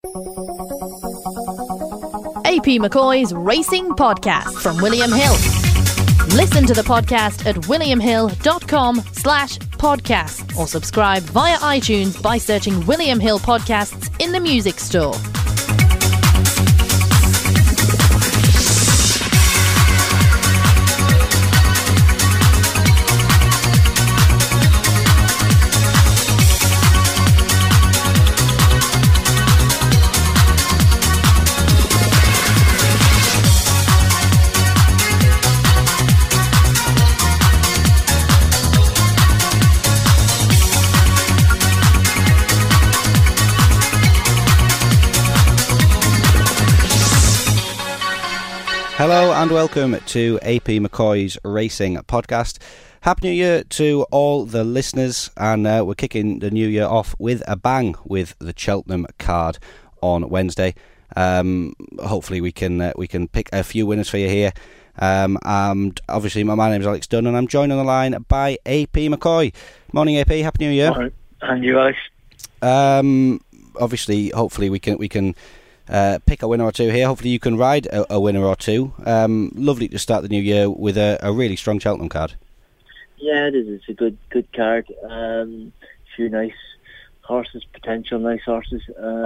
AP McCoy's Racing Podcast from William Hill. Listen to the podcast at williamhill.com/podcast or subscribe via iTunes by searching William Hill Podcasts in the music store. Hello and welcome to AP McCoy's Racing Podcast. Happy New Year to all the listeners, and we're kicking the new year off with a bang with the Cheltenham card on Wednesday. Hopefully we can pick a few winners for you here. And obviously my name's Alex Dunn and I'm joined on the line by AP McCoy. Morning AP, Happy New Year. Morning. And you, Alex? Obviously, hopefully we can pick a winner or two here. Hopefully you can ride a winner or two. Lovely to start the new year with a really strong Cheltenham card. Yeah, it is. It's a good card. A few nice horses, potential nice horses.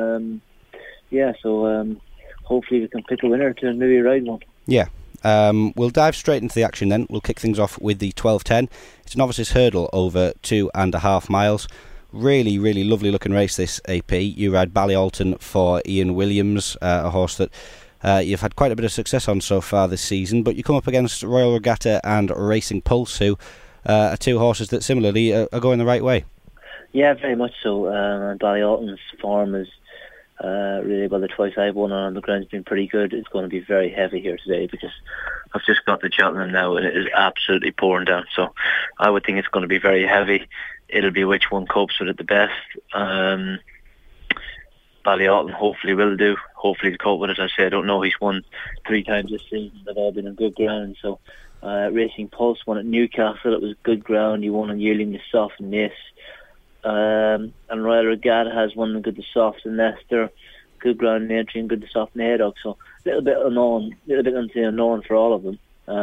So hopefully we can pick a winner to maybe ride one. Yeah. We'll dive straight into the action then. We'll kick things off with the 12:10. It's a novice's hurdle over 2.5 miles. Really, really lovely looking race this, AP. You ride Ballyalton for Ian Williams, a horse that you've had quite a bit of success on so far this season, but you come up against Royal Regatta and Racing Pulse, who are two horses that similarly are going the right way. Yeah, very much so. Ballyalton's form is really, well, the twice I've won on the ground's been pretty good. It's going to be very heavy here today because I've just got the Cheltenham now and it is absolutely pouring down, so I would think it's going to be very heavy. It'll be which one copes with it the best. Ballyalton hopefully will do. Hopefully to cope with it. I say I don't know. He's won 3 times this season. They've all been on good ground. So Racing Pulse won at Newcastle. It was good ground. He won on Yearling the Soft and this. And Royal Regatta has won the Good the Soft and Leicester. Good ground in the entry and Good the Soft and the Haydock. So a little bit unknown for all of them.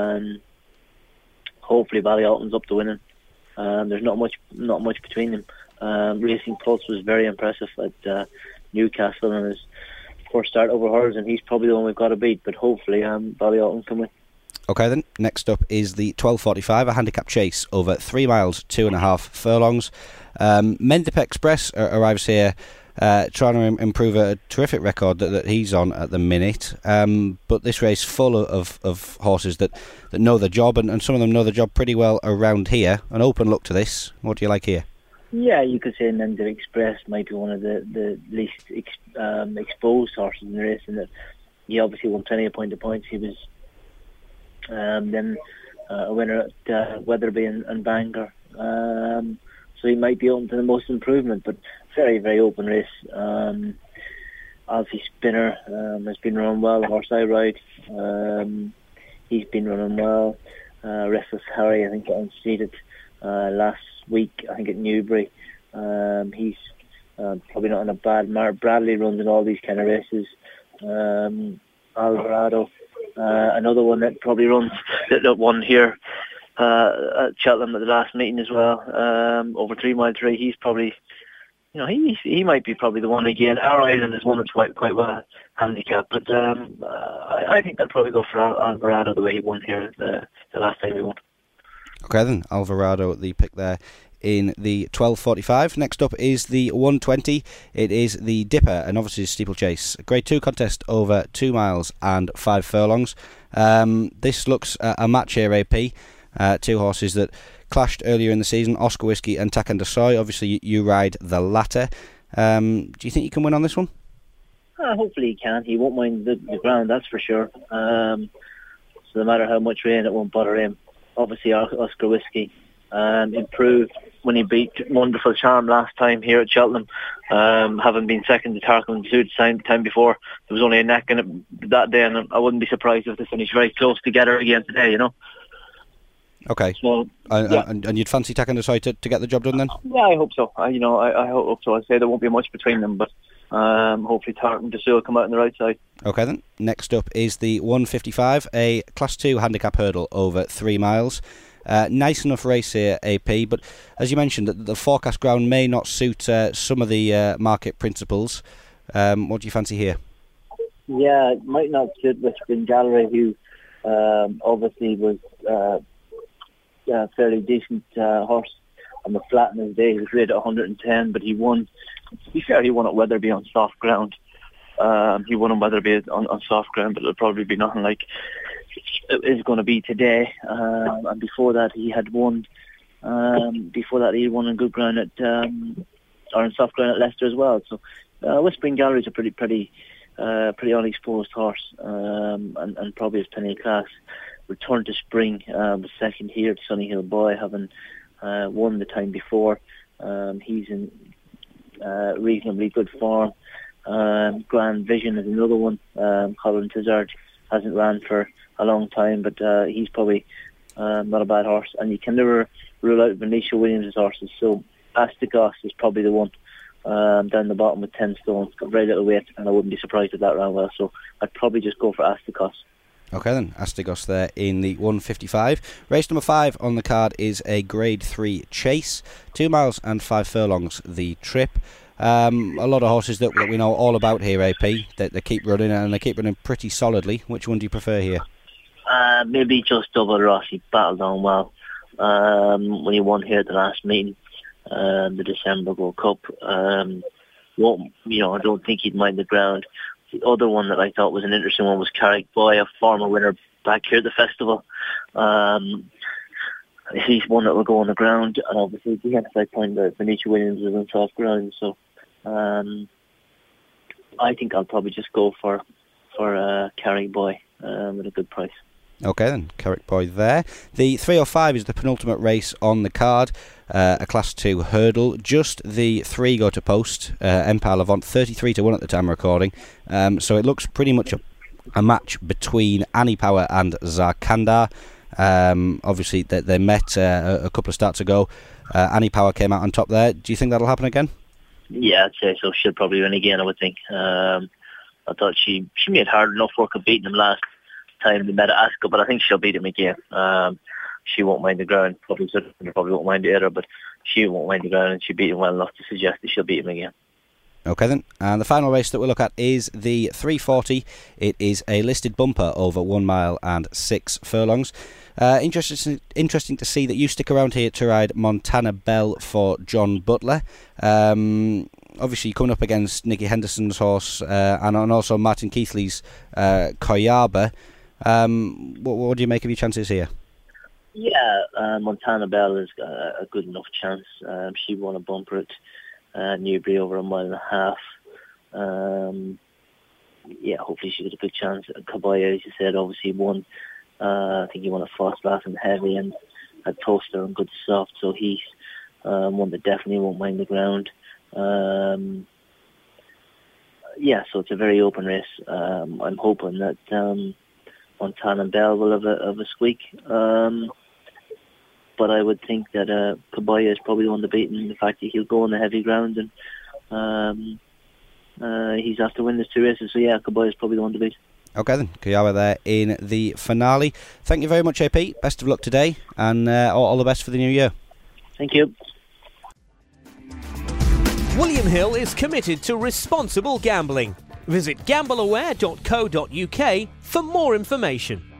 Hopefully Ballyalton's up to winning. There's not much between them. Racing Pulse was very impressive at Newcastle in his first start over hers, and he's probably the one we've got to beat. But hopefully, Ballyalton can win. Okay then. Next up is the 12:45, a handicap chase over 3 miles, 2.5 furlongs. Mendip Express arrives here, trying to improve a terrific record that he's on at the minute. But this race full of horses that know the job, and some of them know the job pretty well around here. An open look to this. What do you like here? Yeah, you could say Mendip Express might be one of the least exposed horses in the race, in that he obviously won plenty of point-to-points. He was then a winner at Weatherby and Bangor. So he might be open to the most improvement, but very, very open race. Alfie Spinner has been running well, the horse I ride. He's been running well. Restless Harry, I think, got unseated last week, I think, at Newbury. He's probably not in a bad mark. Bradley runs in all these kind of races. Alvarado, another one that probably runs, that won here at Cheltenham at the last meeting as well, over 3 mile 3. He's probably, he might be probably the one again. Our Island is one that's quite well handicapped, but I think they'll probably go for Alvarado the way he won here the last time he won. Okay then, Alvarado the pick there in the 12:45. Next up is the 1:20. It is the Dipper, a novices steeplechase. Grade 2 contest over 2 miles and 5 furlongs. This looks a match here, AP. Two horses that clashed earlier in the season, Oscar Whiskey and Takan Desoy. Obviously, you ride the latter. Do you think you can win on this one? Hopefully he can. He won't mind the ground, that's for sure. So no matter how much rain, it won't bother him. Obviously, Oscar Whiskey improved when he beat Wonderful Charm last time here at Cheltenham. Having been second to Tarquin Suit time before, there was only a neck in it that day, and I wouldn't be surprised if they finish very close together again today, Okay. So, and you'd fancy Takan Desoy to get the job done then? Yeah, I hope so. I hope so. I say there won't be much between them, but hopefully Tartan Dessau will come out on the right side. Okay then. Next up is the 155, a Class 2 handicap hurdle over 3 miles. Nice enough race here, AP, but as you mentioned, the forecast ground may not suit some of the market principles. What do you fancy here? Yeah, it might not suit Whispering Gallery, who obviously was a fairly decent horse on the flat in his day. He was rated at 110, but he won. To be fair, he won at Wetherby on soft ground. He won on Wetherby on soft ground, but it'll probably be nothing like it is going to be today. And before that, he had won. Before that, he won on good ground at or on soft ground at Leicester as well. So, Whispering Gallery is a pretty unexposed horse, and probably has plenty of class. Return to Spring was second here to Sunny Hill Boy, having won the time before. He's in reasonably good form. Grand Vision is another one. Colin Tizard hasn't ran for a long time, but he's probably not a bad horse. And you can never rule out Venetia Williams' horses. So Astigos is probably the one down the bottom with 10 stones. Got very little weight, and I wouldn't be surprised if that ran well. So I'd probably just go for Astigos. Okay then, Astigos there in the 155. Race number 5 on the card is a Grade 3 chase. 2 miles and 5 furlongs the trip. A lot of horses that we know all about here, AP. They keep running, and they keep running pretty solidly. Which one do you prefer here? Maybe Just Double Ross. He battled on well when he won here at the last meeting, the December Gold Cup. I don't think he'd mind the ground. The other one that I thought was an interesting one was Carrick Boy, a former winner back here at the festival. He's one that will go on the ground, and obviously the inside point that Venetia Williams is on soft ground. So I think I'll probably just go for Carrick Boy at a good price. Okay then, Carrick Boy there. The 305 is the penultimate race on the card, a Class 2 hurdle. Just the 3 go to post. Empire Levant 33-1 at the time of recording. So it looks pretty much a match between Annie Power and Zarkandar. Obviously they met a couple of starts ago. Annie Power came out on top there. Do you think that'll happen again? Yeah, I'd say so. She'll probably win again, I would think. I thought she made hard enough work of beating him last time they met at Ascot, but I think she'll beat him again. She won't mind the ground. Probably won't mind either, but she won't mind the ground, and she beat him well enough to suggest that she'll beat him again. Okay then, and the final race that we'll look at is the 340. It is a listed bumper over 1 mile and 6 furlongs. Interesting to see that you stick around here to ride Montana Belle for John Butler. Obviously coming up against Nicky Henderson's horse and also Martin Keithley's Koyaba. What do you make of your chances here? Yeah, Montana Belle has got a good enough chance. She won a bumper at Newbury over 1.5 miles. Hopefully she got a good chance. Kabaya, as you said, obviously won. I think he won a first class and heavy and had Toaster and good soft. So he's one that definitely won't mind the ground. So it's a very open race. I'm hoping that Montana Belle will have a squeak. But I would think that Kabaya is probably the one to beat, and the fact that he'll go on the heavy ground, and he's after win these 2 races. So yeah, Kabaya is probably the one to beat. Okay then, Koyaba there in the finale. Thank you very much, AP. Best of luck today, and all the best for the new year. Thank you. William Hill is committed to responsible gambling. Visit gambleaware.co.uk for more information.